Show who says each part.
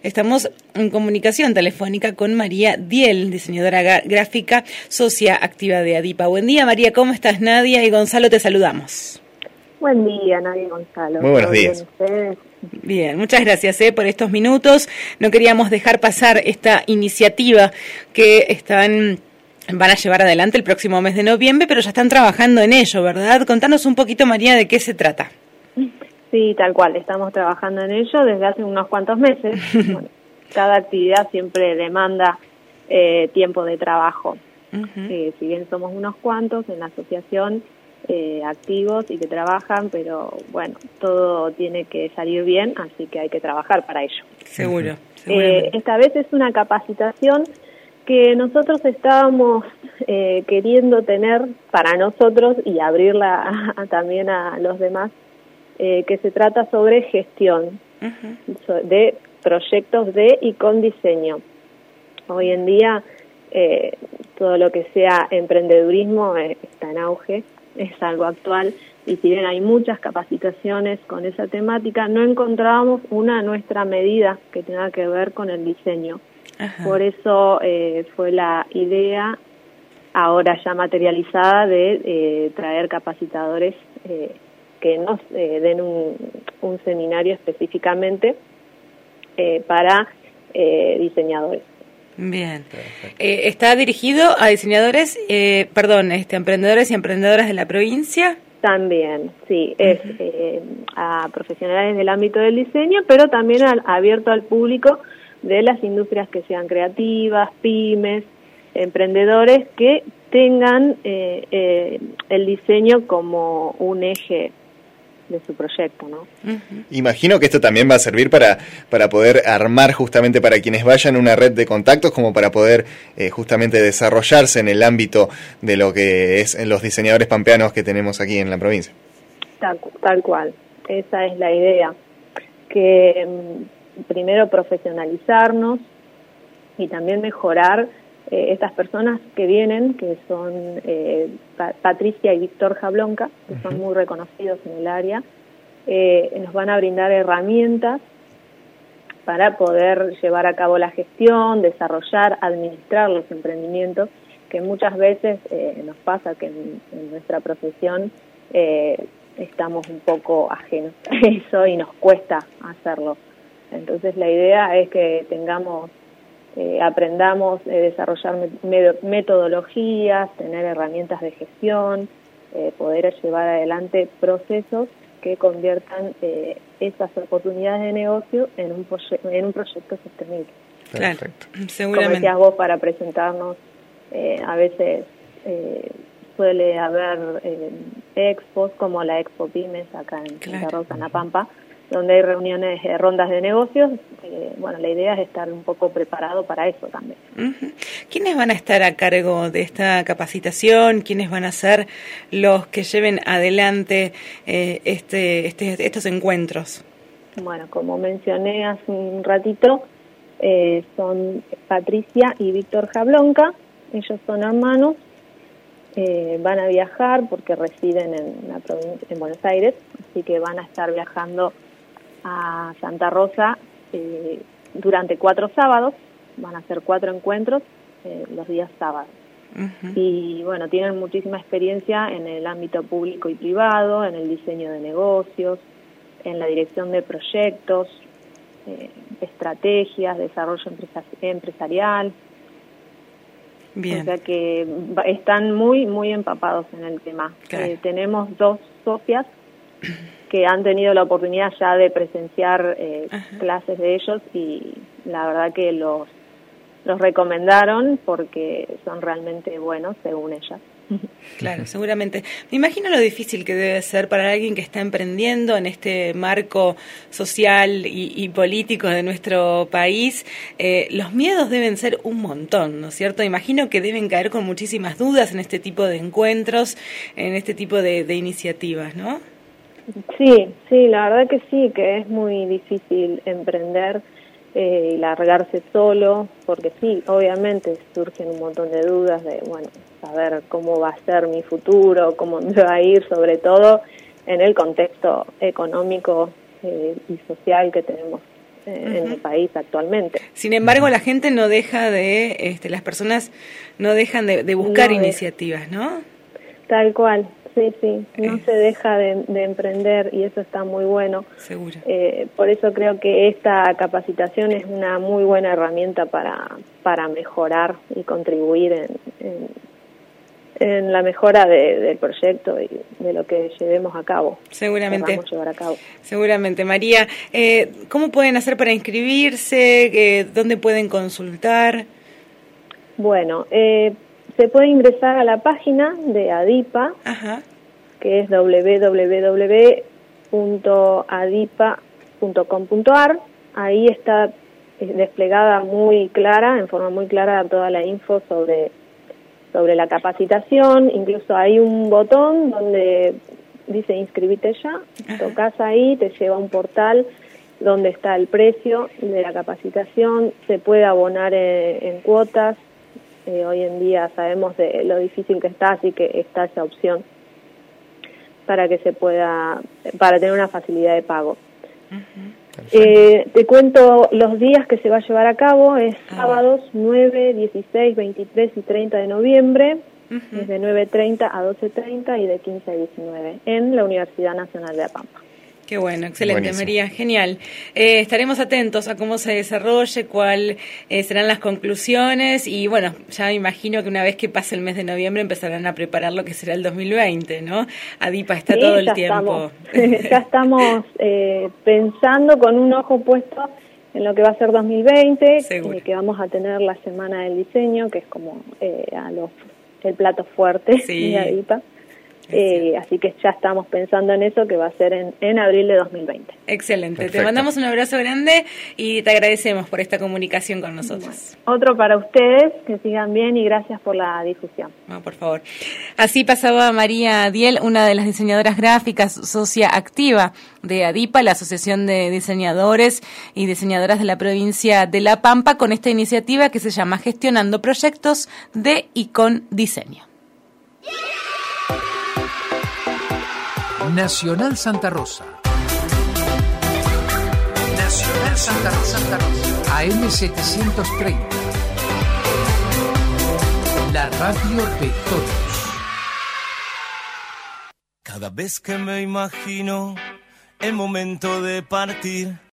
Speaker 1: Estamos en comunicación telefónica con María Diel, diseñadora gráfica, socia activa de ADIPA. Buen día, María, ¿cómo estás? Nadia y Gonzalo, te saludamos.
Speaker 2: Buen día, Nadia y Gonzalo.
Speaker 3: Muy buenos días.
Speaker 1: Bien, muchas gracias por estos minutos. No queríamos dejar pasar esta iniciativa que van a llevar adelante el próximo mes de noviembre, pero ya están trabajando en ello, ¿verdad? Contanos un poquito, María, de qué se trata.
Speaker 2: Sí, tal cual, estamos trabajando en ello desde hace unos cuantos meses. Bueno, cada actividad siempre demanda tiempo de trabajo. Si bien somos unos cuantos en la asociación activos y que trabajan, pero bueno, todo tiene que salir bien, así que hay que trabajar para ello.
Speaker 1: Seguro.
Speaker 2: Esta vez es una capacitación que nosotros estábamos queriendo tener para nosotros y abrirla también a los demás, que se trata sobre gestión de proyectos de y con diseño. Hoy en día todo lo que sea emprendedurismo está en auge, es algo actual, y si bien hay muchas capacitaciones con esa temática, no encontrábamos una a nuestra medida que tenga que ver con el diseño. Por eso fue la idea, ahora ya materializada, de traer capacitadores que nos den un seminario específicamente para diseñadores.
Speaker 1: Bien. ¿Está dirigido a diseñadores, emprendedores y emprendedoras de la provincia?
Speaker 2: También, sí, es a profesionales del ámbito del diseño, pero también abierto al público de las industrias que sean creativas, pymes, emprendedores que tengan el diseño como un eje de su proyecto, ¿no?
Speaker 3: Imagino que esto también va a servir para poder armar justamente para quienes vayan una red de contactos, como para poder justamente desarrollarse en el ámbito de lo que es en los diseñadores pampeanos que tenemos aquí en la provincia.
Speaker 2: Tal cual, esa es la idea, que primero profesionalizarnos y también mejorar estas personas que vienen, que son Patricia y Víctor Jablonka, que son muy reconocidos en el área, nos van a brindar herramientas para poder llevar a cabo la gestión, desarrollar, administrar los emprendimientos, que muchas veces nos pasa que en nuestra profesión estamos un poco ajenos a eso y nos cuesta hacerlo. Entonces la idea es que aprendamos a desarrollar metodologías, tener herramientas de gestión, poder llevar adelante procesos que conviertan esas oportunidades de negocio en un proyecto sostenible.
Speaker 1: Claro, seguramente.
Speaker 2: Como decías vos, para presentarnos, a veces suele haber expos, como la Expo Pymes acá en Santa Rosa, en La Pampa, donde hay reuniones, rondas de negocios. Bueno, la idea es estar un poco preparado para eso también.
Speaker 1: ¿Quiénes van a estar a cargo de esta capacitación? ¿Quiénes van a ser los que lleven adelante estos encuentros?
Speaker 2: Bueno, como mencioné hace un ratito, son Patricia y Víctor Jablonka. Ellos son hermanos, van a viajar porque residen en Buenos Aires, así que van a estar viajando a Santa Rosa durante 4 sábados. Van a hacer 4 encuentros los días sábados. Y bueno, tienen muchísima experiencia en el ámbito público y privado, en el diseño de negocios, en la dirección de proyectos, estrategias, desarrollo empresarial.
Speaker 1: Bien.
Speaker 2: O sea que están muy, muy empapados en el tema.
Speaker 1: Claro.
Speaker 2: Tenemos 2 socias que han tenido la oportunidad ya de presenciar clases de ellos, y la verdad que los recomendaron porque son realmente buenos, según ellas.
Speaker 1: Claro, seguramente. Me imagino lo difícil que debe ser para alguien que está emprendiendo en este marco social y político de nuestro país. Los miedos deben ser un montón, ¿no es cierto? Imagino que deben caer con muchísimas dudas en este tipo de encuentros, en este tipo de iniciativas, ¿no?
Speaker 2: Sí, la verdad que sí, que es muy difícil emprender y largarse solo, porque sí, obviamente surgen un montón de dudas de, bueno, saber cómo va a ser mi futuro, cómo me va a ir, sobre todo en el contexto económico y social que tenemos en el país actualmente.
Speaker 1: Sin embargo, la gente no deja de, las personas no dejan de buscar iniciativas, ¿no?
Speaker 2: Tal cual, sí, no se deja de emprender y eso está muy bueno.
Speaker 1: Seguro.
Speaker 2: Por eso creo que esta capacitación es una muy buena herramienta para mejorar y contribuir en la mejora del proyecto y de lo que llevemos a cabo.
Speaker 1: Seguramente.
Speaker 2: Vamos a llevar a cabo.
Speaker 1: Seguramente. María, ¿cómo pueden hacer para inscribirse? ¿Dónde pueden consultar?
Speaker 2: Bueno, se puede ingresar a la página de ADIPA, que es www.adipa.com.ar. Ahí está desplegada en forma muy clara toda la info sobre la capacitación. Incluso hay un botón donde dice inscribite ya. Tocas ahí, te lleva a un portal donde está el precio de la capacitación. Se puede abonar en cuotas. Hoy en día sabemos de lo difícil que está, así que está esa opción para tener una facilidad de pago. Te cuento los días que se va a llevar a cabo. Es sábados 9, 16, 23 y 30 de noviembre, desde 9:30 a 12:30 y de 15 a 19 en la Universidad Nacional de La Pampa.
Speaker 1: Qué bueno, excelente. Buenísimo. María, genial. Estaremos atentos a cómo se desarrolle, cuáles serán las conclusiones y bueno, ya me imagino que una vez que pase el mes de noviembre empezarán a preparar lo que será el 2020, ¿no? ADIPA está todo el tiempo.
Speaker 2: Ya estamos pensando con un ojo puesto en lo que va a ser 2020, que vamos a tener la Semana del Diseño, que es como el plato fuerte de ADIPA. Así que ya estamos pensando en eso, que va a ser en abril de 2020.
Speaker 1: Excelente. Perfecto. Te mandamos un abrazo grande y te agradecemos por esta comunicación con nosotros.
Speaker 2: Otro para ustedes, que sigan bien y gracias por la difusión.
Speaker 1: No, por favor. Así pasaba María Diel, una de las diseñadoras gráficas, socia activa de ADIPA, la Asociación de Diseñadores y Diseñadoras de la Provincia de La Pampa, con esta iniciativa que se llama Gestionando Proyectos de y con Diseño.
Speaker 4: Nacional Santa Rosa. Nacional Santa Rosa. AM 730. La radio de todos.
Speaker 5: Cada vez que me imagino el momento de partir,